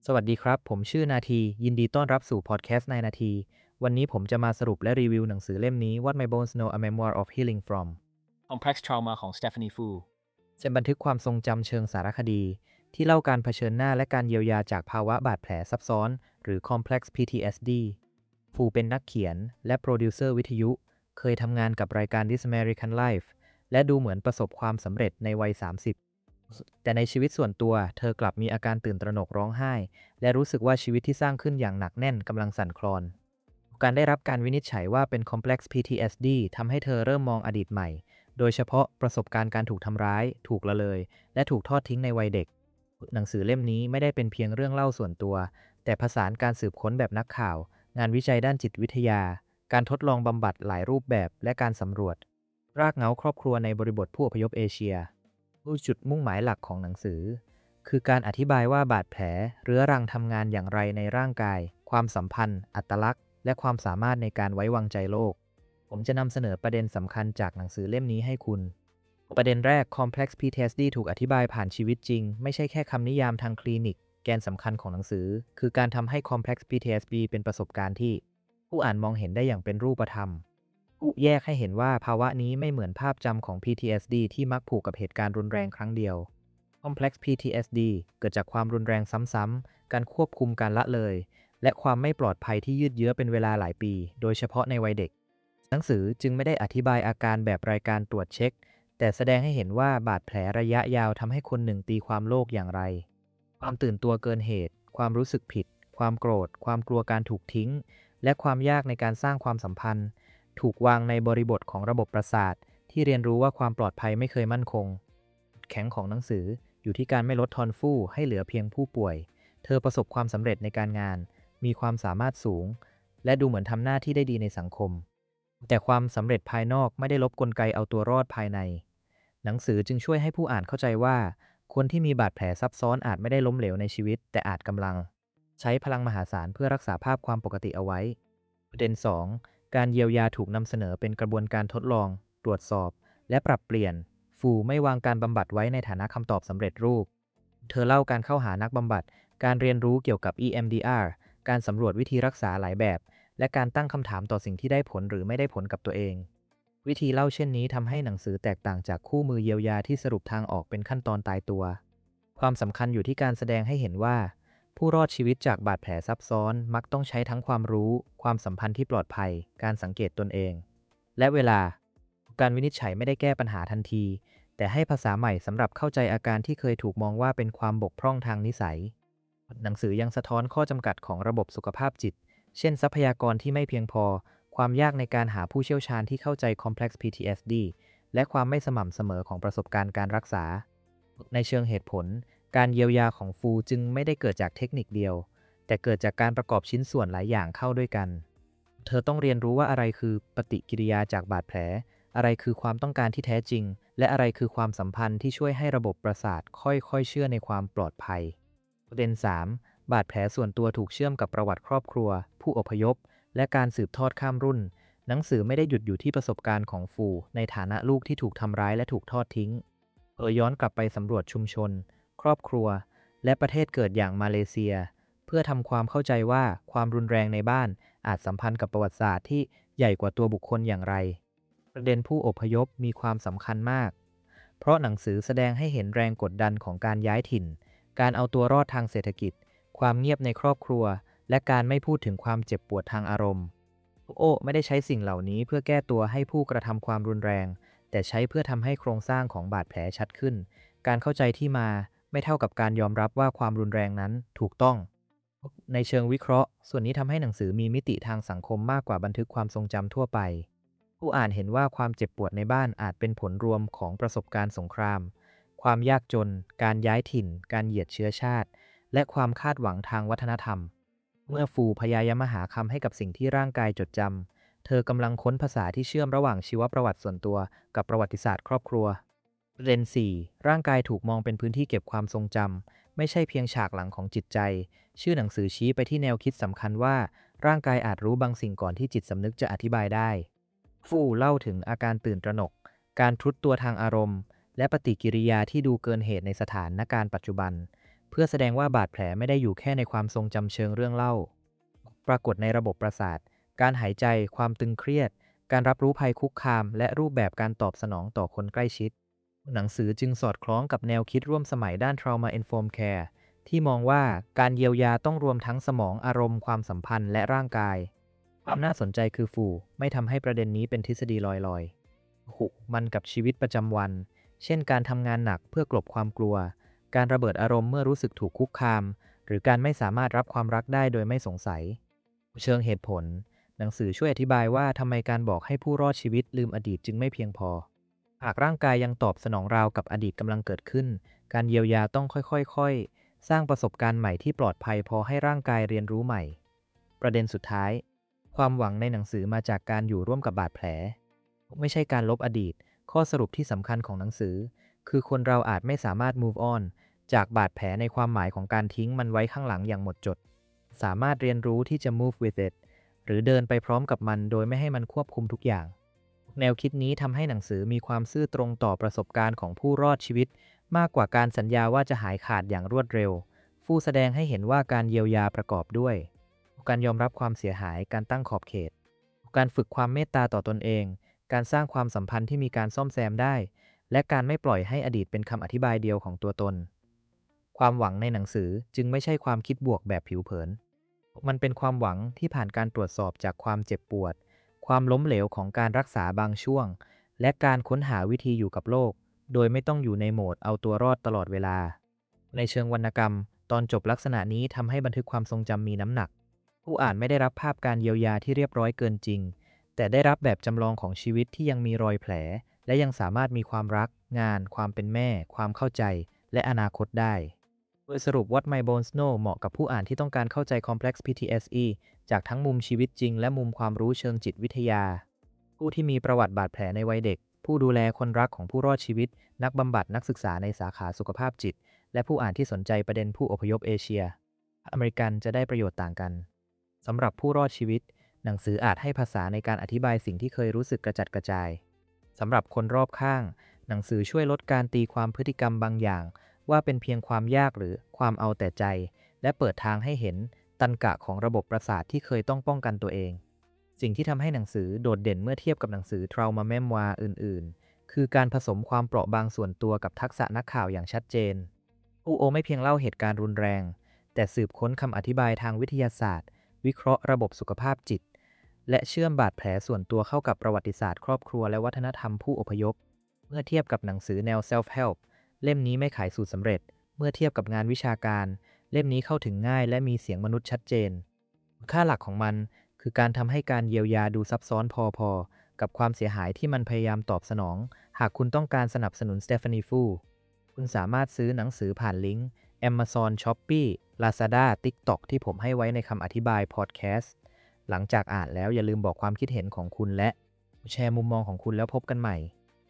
สวัสดีครับผมชื่อนาทียินดีต้อนรับสู่พอดแคสต์ในนาทีวันนี้ผมจะมาสรุปและรีวิวหนังสือเล่มนี้ What My Bones Know A Memoir of Healing From Complex Trauma ของ Stephanie Fu เป็นบันทึกความทรงจำเชิงสารคดีที่เล่าการเผชิญหน้าและการเยียวยาจากภาวะบาดแผลซับซ้อนหรือ Complex PTSD ฟูเป็นนักเขียนและโปรดิวเซอร์วิทยุเคยทำงานกับรายการ This American Life และดูเหมือนประสบความสำเร็จในวัย 30แต่ในชีวิตส่วนตัวเธอกลับมีอาการตื่นตระหนกร้องไห้และรู้สึกว่าชีวิตที่สร้างขึ้นอย่างหนักแน่นกำลังสั่นคลอนการได้รับการวินิจฉัยว่าเป็น Complex PTSD ทำให้เธอเริ่มมองอดีตใหม่โดยเฉพาะประสบการณ์การถูกทำร้ายถูกละเลยและถูกทอดทิ้งในวัยเด็กหนังสือเล่มนี้ไม่ได้เป็นเพียงเรื่องเล่าส่วนตัวแต่ผสานการสืบค้นแบบนักข่าวงานวิจัยด้านจิตวิทยาการทดลองบำบัดหลายรูปแบบและการสำรวจรากเหง้าครอบครัวในบริบทผู้อพยพเอเชีย จุดมุ่งหมายหลักของหนังสือคือการอธิบายว่าบาดแผลเรื้อรังทำงานอย่างไรในร่างกายความสัมพันธ์อัตลักษณ์และความสามารถในการไว้วางใจโลกผมจะนำเสนอประเด็นสำคัญจากหนังสือเล่มนี้ให้คุณประเด็นแรก Complex PTSD ถูกอธิบายผ่านชีวิตจริงไม่ใช่แค่คำนิยามทางคลินิกแกนสำคัญของหนังสือคือการทำให้ Complex PTSD เป็นประสบการณ์ที่ผู้อ่านมองเห็นได้อย่างเป็นรูปธรรม แยกให้เห็นว่าภาวะนี้ไม่เหมือนภาพจำของ PTSD ที่มักผูกกับเหตุการณ์รุนแรงครั้งเดียว Complex PTSD เกิดจากความรุนแรงซ้ำๆ การควบคุมการละเลย และความไม่ปลอดภัยที่ยืดเยื้อเป็นเวลาหลายปี โดยเฉพาะในวัยเด็ก หนังสือจึงไม่ได้อธิบายอาการแบบรายการตรวจเช็ค แต่แสดงให้เห็นว่าบาดแผลระยะยาวทำให้คนหนึ่งตีความโลกอย่างไร ความตื่นตัวเกินเหตุ ความรู้สึกผิด ความโกรธ ความกลัวการถูกทิ้ง และความยากในการสร้างความสัมพันธ์ ถูกวางในบริบทของระบบประสาทที่เรียนรู้ว่าความปลอดภัยไม่เคยมั่นคงจุดแข็งของหนังสืออยู่ที่การไม่ลดทอนฟู่ให้เหลือเพียงผู้ป่วยเธอประสบความสำเร็จในการงานมีความสามารถสูงและดูเหมือนทำหน้าที่ได้ดีในสังคมแต่ความสำเร็จภายนอกไม่ได้ลบกลไกเอาตัวรอดภายในหนังสือจึงช่วยให้ผู้อ่านเข้าใจว่าคนที่มีบาดแผลซับซ้อนอาจไม่ได้ล้มเหลวในชีวิตแต่อาจกำลังใช้พลังมหาศาลเพื่อรักษาภาพความปกติเอาไว้ประเด็น2การเยียวยาถูกนำเสนอเป็นกระบวนการทดลอง ตรวจสอบ และปรับเปลี่ยน ฟูไม่วางการบำบัดไว้ในฐานะคำตอบสำเร็จรูป เธอเล่าการเข้าหานักบำบัด การเรียนรู้เกี่ยวกับ EMDR การสำรวจวิธีรักษาหลายแบบ และการตั้งคำถามต่อสิ่งที่ได้ผลหรือไม่ได้ผลกับตัวเอง วิธีเล่าเช่นนี้ทำให้หนังสือแตกต่างจากคู่มือเยียวยาที่สรุปทางออกเป็นขั้นตอนตายตัว ความสำคัญอยู่ที่การแสดงให้เห็นว่าผู้รอดชีวิตจากบาดแผลซับซ้อนมักต้องใช้ทั้งความรู้ความสัมพันธ์ที่ปลอดภัยการสังเกตตนเองและเวลาการวินิจฉัยไม่ได้แก้ปัญหาทันทีแต่ให้ภาษาใหม่สำหรับเข้าใจอาการที่เคยถูกมองว่าเป็นความบกพร่องทางนิสัยหนังสือยังสะท้อนข้อจำกัดของระบบสุขภาพจิตเช่นทรัพยากรที่ไม่เพียงพอความยากในการหาผู้เชี่ยวชาญที่เข้าใจ Complex PTSD และความไม่สม่ำเสมอของประสบการณ์การรักษาในเชิงเหตุผลการเยียวยาของฟูจึงไม่ได้เกิดจากเทคนิคเดียวแต่เกิดจากการประกอบชิ้นส่วนหลายอย่างเข้าด้วยกันเธอต้องเรียนรู้ว่าอะไรคือปฏิกิริยาจากบาดแผลอะไรคือความต้องการที่แท้จริงและอะไรคือความสัมพันธ์ที่ช่วยให้ระบบประสาทค่อยๆเชื่อในความปลอดภัยประเด็น3บาดแผลส่วนตัวถูกเชื่อมกับประวัติครอบครัวผู้อพยพและการสืบทอดข้ามรุ่นหนังสือไม่ได้หยุดอยู่ที่ประสบการณ์ของฟูในฐานะลูกที่ถูกทำร้ายและถูกทอดทิ้งย้อนกลับไปสำรวจชุมชนครอบครัวและประเทศเกิดอย่างมาเลเซียเพื่อทำความเข้าใจว่าความรุนแรงในบ้านอาจสัมพันธ์กับประวัติศาสตร์ที่ใหญ่กว่าตัวบุคคลอย่างไรประเด็นผู้อพยพมีความสำคัญมากเพราะหนังสือแสดงให้เห็นแรงกดดันของการย้ายถิ่นการเอาตัวรอดทางเศรษฐกิจความเงียบในครอบครัวและการไม่พูดถึงความเจ็บปวดทางอารมณ์ไม่ได้ใช้สิ่งเหล่านี้เพื่อแก้ตัวให้ผู้กระทำความรุนแรงแต่ใช้เพื่อทำให้โครงสร้างของบาดแผลชัดขึ้นการเข้าใจที่มาไม่เท่ากับการยอมรับว่าความรุนแรงนั้นถูกต้องในเชิงวิเคราะห์ส่วนนี้ทำให้หนังสือมีมิติทางสังคมมากกว่าบันทึกความทรงจำทั่วไปผู้อ่านเห็นว่าความเจ็บปวดในบ้านอาจเป็นผลรวมของประสบการณ์สงครามความยากจนการย้ายถิ่นการเหยียดเชื้อชาติและความคาดหวังทางวัฒนธรรมเมื่อฟูพยายามหาคำให้กับสิ่งที่ร่างกายจดจำเธอกำลังค้นภาษาที่เชื่อมระหว่างชีวประวัติส่วนตัวกับประวัติศาสตร์ครอบครัวประเด็น4ร่างกายถูกมองเป็นพื้นที่เก็บความทรงจำไม่ใช่เพียงฉากหลังของจิตใจชื่อหนังสือชี้ไปที่แนวคิดสำคัญว่าร่างกายอาจรู้บางสิ่งก่อนที่จิตสำนึกจะอธิบายได้ฟูเล่าถึงอาการตื่นตระหนกการทรุดตัวทางอารมณ์และปฏิกิริยาที่ดูเกินเหตุในสถานการณ์ปัจจุบันเพื่อแสดงว่าบาดแผลไม่ได้อยู่แค่ในความทรงจำเชิงเรื่องเล่าปรากฏในระบบประสาทการหายใจความตึงเครียดการรับรู้ภัยคุกคามและรูปแบบการตอบสนองต่อคนใกล้ชิดหนังสือจึงสอดคล้องกับแนวคิดร่วมสมัยด้าน Trauma Informed Care ที่มองว่าการเยียวยาต้องรวมทั้งสมองอารมณ์ความสัมพันธ์และร่างกายความน่าสนใจคือฟูไม่ทำให้ประเด็นนี้เป็นทฤษฎีลอยๆหุมันกับชีวิตประจำวันเช่นการทำงานหนักเพื่อกลบความกลัวการระเบิดอารมณ์เมื่อรู้สึกถูกคุกคามหรือการไม่สามารถรับความรักได้โดยไม่สงสัยเชิงเหตุผลหนังสือช่วยอธิบายว่าทำไมการบอกให้ผู้รอดชีวิตลืมอดีตจึงไม่เพียงพอหากร่างกายยังตอบสนองราวกับอดีตกำลังเกิดขึ้นการเยียวยาต้องค่อยๆสร้างประสบการณ์ใหม่ที่ปลอดภัยพอให้ร่างกายเรียนรู้ใหม่ประเด็นสุดท้ายความหวังในหนังสือมาจากการอยู่ร่วมกับบาดแผลไม่ใช่การลบอดีตข้อสรุปที่สำคัญของหนังสือคือคนเราอาจไม่สามารถ move on จากบาดแผลในความหมายของการทิ้งมันไว้ข้างหลังอย่างหมดจดสามารถเรียนรู้ที่จะ move with it หรือเดินไปพร้อมกับมันโดยไม่ให้มันควบคุมทุกอย่างแนวคิดนี้ทำให้หนังสือมีความซื่อตรงต่อประสบการณ์ของผู้รอดชีวิตมากกว่าการสัญญาว่าจะหายขาดอย่างรวดเร็วฟู่แสดงให้เห็นว่าการเยียวยาประกอบด้วยการยอมรับความเสียหายการตั้งขอบเขตการฝึกความเมตตาต่อตนเองการสร้างความสัมพันธ์ที่มีการซ่อมแซมได้และการไม่ปล่อยให้อดีตเป็นคำอธิบายเดียวของตัวตนความหวังในหนังสือจึงไม่ใช่ความคิดบวกแบบผิวเผินมันเป็นความหวังที่ผ่านการตรวจสอบจากความเจ็บปวดความล้มเหลวของการรักษาบางช่วงและการค้นหาวิธีอยู่กับโลกโดยไม่ต้องอยู่ในโหมดเอาตัวรอดตลอดเวลาในเชิงวรรณกรรมตอนจบลักษณะนี้ทำให้บันทึกความทรงจำมีน้ำหนักผู้อ่านไม่ได้รับภาพการเยียวยาที่เรียบร้อยเกินจริงแต่ได้รับแบบจำลองของชีวิตที่ยังมีรอยแผลและยังสามารถมีความรักงานความเป็นแม่ความเข้าใจและอนาคตได้โดยสรุป What My Bones Know เหมาะกับผู้อ่านที่ต้องการเข้าใจ Complex PTSD จากทั้งมุมชีวิตจริงและมุมความรู้เชิงจิตวิทยาผู้ที่มีประวัติบาดแผลในวัยเด็กผู้ดูแลคนรักของผู้รอดชีวิตนักบำบัดนักศึกษาในสาขาสุขภาพจิตและผู้อ่านที่สนใจประเด็นผู้อพยพเอเชียอเมริกันจะได้ประโยชน์ต่างกันสำหรับผู้รอดชีวิตหนังสืออาจให้ภาษาในการอธิบายสิ่งที่เคยรู้สึกกระจัดกระจายสำหรับคนรอบข้างหนังสือช่วยลดการตีความพฤติกรรมบางอย่างว่าเป็นเพียงความยากหรือความเอาแต่ใจและเปิดทางให้เห็นตรรกะของระบบประสาทที่เคยต้องป้องกันตัวเองสิ่งที่ทำให้หนังสือโดดเด่นเมื่อเทียบกับหนังสือ Trauma Memoir อื่นๆคือการผสมความเปราะบางส่วนตัวกับทักษะนักข่าวอย่างชัดเจนผู้โอไม่เพียงเล่าเหตุการณ์รุนแรงแต่สืบค้นคำอธิบายทางวิทยาศาสตร์วิเคราะห์ระบบสุขภาพจิตและเชื่อมบาดแผลส่วนตัวเข้ากับประวัติศาสตร์ครอบครัวและวัฒนธรรมผู้อพยพเมื่อเทียบกับหนังสือแนว Self-Help เล่มนี้ไม่ขายสูตรสำเร็จเมื่อเทียบกับงานวิชาการเล่มนี้เข้าถึงง่ายและมีเสียงมนุษย์ชัดเจนค่าหลักของมันคือการทำให้การเยียวยาดูซับซ้อนพอๆกับความเสียหายที่มันพยายามตอบสนองหากคุณต้องการสนับสนุน Stephanie Fu คุณสามารถซื้อหนังสือผ่านลิงก์ Amazon Shopee Lazada TikTok ที่ผมให้ไว้ในคำอธิบายพอดแคสต์หลังจากอ่านแล้วอย่าลืมบอกความคิดเห็นของคุณและแชร์มุมมองของคุณแล้วพบกันใหม่